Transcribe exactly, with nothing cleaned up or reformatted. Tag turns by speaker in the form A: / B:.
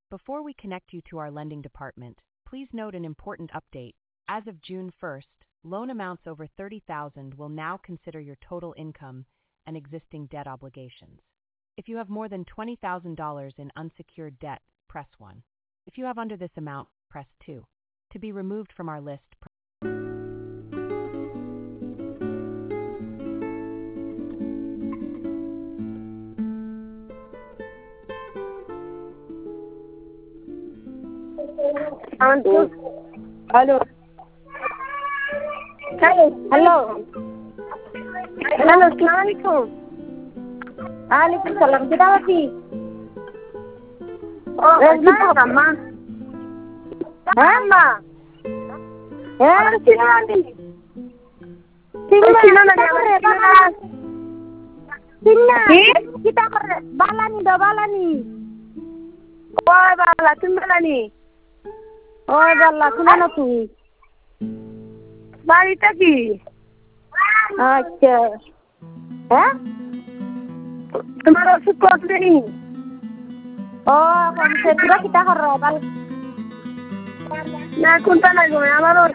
A: Before we connect you to our lending department, please note an important update. As of June first, loan amounts over thirty thousand dollars will now consider your total income and existing debt obligations. If you have more than twenty thousand dollars in unsecured debt, press one. If you have under this amount, press two. To be removed from our list, press
B: Hello. Hello. Hello. Hello. Assalamualaikum. Waalaikumsalam. Kita lagi. Oh, kita ma. Mama. Eh, sino lagi? Sino sino lagi? Sino? Kita kerja. Balani, dah balani. Oh, bala, tu balani. ওই বাল্লা শুনে না তুই বাড়িটা কি আচ্ছা হ্যাঁ তোমার ওষুধ কতদিন ও কমছে তোরা কিটা কর বাল না কোনটা নাই গো আমার